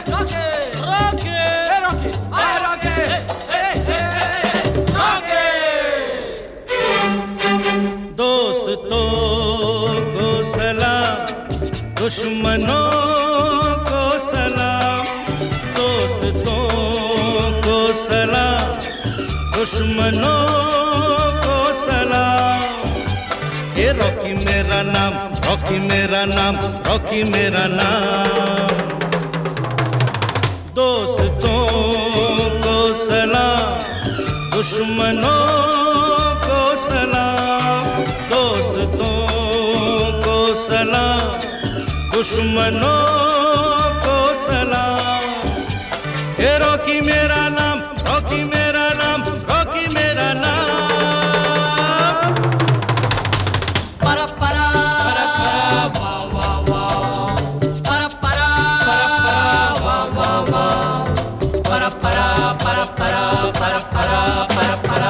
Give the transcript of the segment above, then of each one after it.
दोस्तों को सलाम, दुश्मनों को सलाम। दोस्तों को सलाम, दुश्मनों को सलाम। ये रॉकी मेरा नाम, रॉकी मेरा नाम, रॉकी मेरा नाम। दोस्तों को सलाम, दुश्मनों को सलाम। दोस्तों को सलाम, दुश्मनों को सलाम। ये रॉकी मेरा नाम, रॉकी मेरा नाम, रॉकी मेरा नाम। para para wow wow wow para para wow wow wow para para para para para para para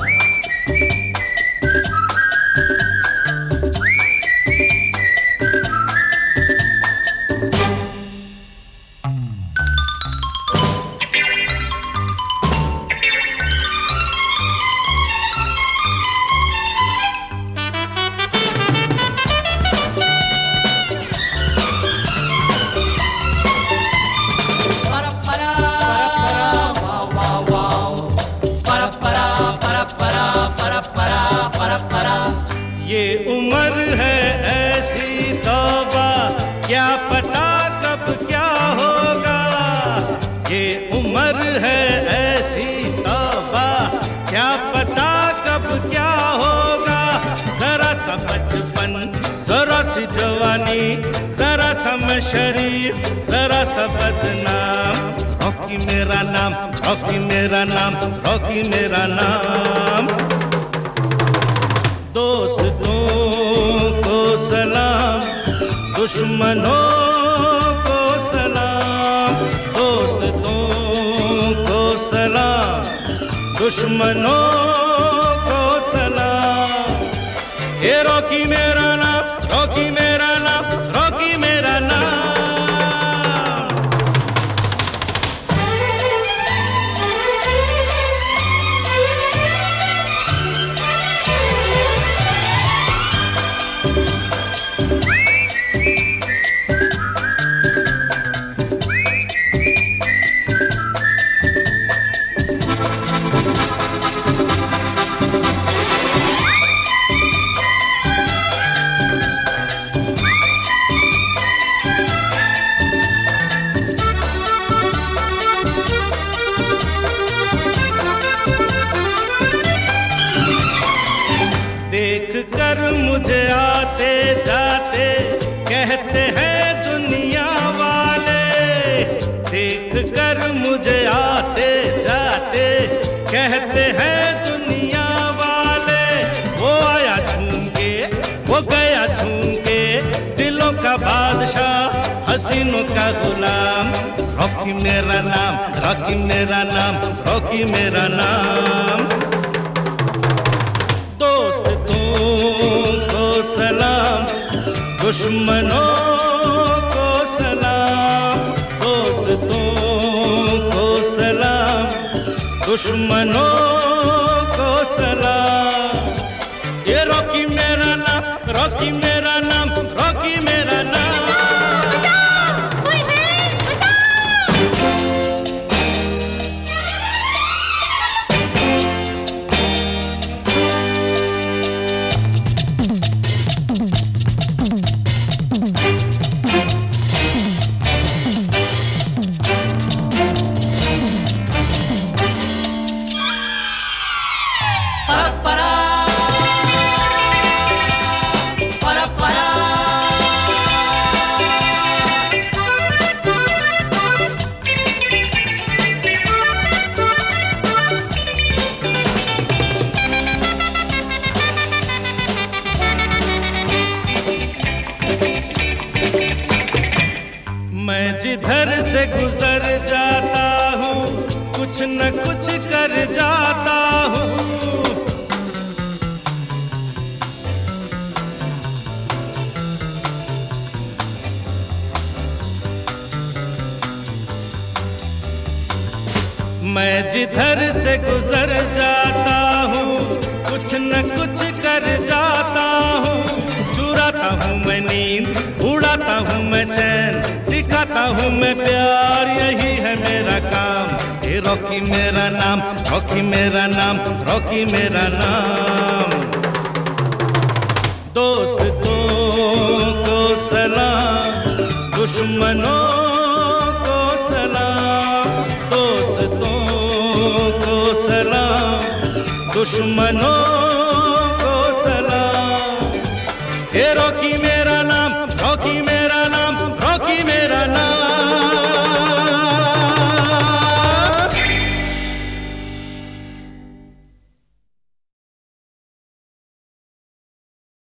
ये उम्र है ऐसी तौबा, क्या पता कब क्या होगा। ये उम्र है ऐसी तौबा, क्या पता कब क्या होगा। जरा सा बचपन, जरा सी जवानी, जरा सा मैं शरीफ, जरा सा बदनाम। रॉकी मेरा नाम, रॉकी मेरा नाम, रॉकी मेरा नाम। दोस्तों को सलाम, दुश्मनों को सलाम। दोस्तों को सलाम, दुश्मनों को सलाम। ये रॉकी मेरा नाम, रॉकी मेरा नाम, रॉकी मेरा नाम। देख कर मुझे आते जाते कहते हैं दुनिया वाले। देख कर मुझे आते जाते कहते हैं दुनिया वाले। वो आया झूम के, वो गया झूम के, दिलों का बादशाह, हसीनों का गुलाम। रॉकी मेरा नाम, रॉकी मेरा नाम, रॉकी मेरा नाम। को सलाम, दुश्मनों को सलाम। दोस्तों को सलाम, दुश्मनों को सलाम। ये रॉकी मेरा नाम, रॉकी मेरा नाम, रॉकी मेरा नाम। मैं जिधर से गुजर जाता हूँ, कुछ न कुछ कर जाता हूँ। मैं जिधर से गुजर जाता हूँ कुछ न कुछ कर जाता हूँ। चुराता हूँ मैं नींद, उड़ाता हूँ मैं चैन, सिखाता हूँ मैं प्यार, यही है मेरा काम। ये रॉकी मेरा नाम, रॉकी मेरा नाम, रॉकी मेरा नाम। दोस्तों को सलाम, दुश्मनों को सलाम। दोस्तों को सलाम, दुश्मनों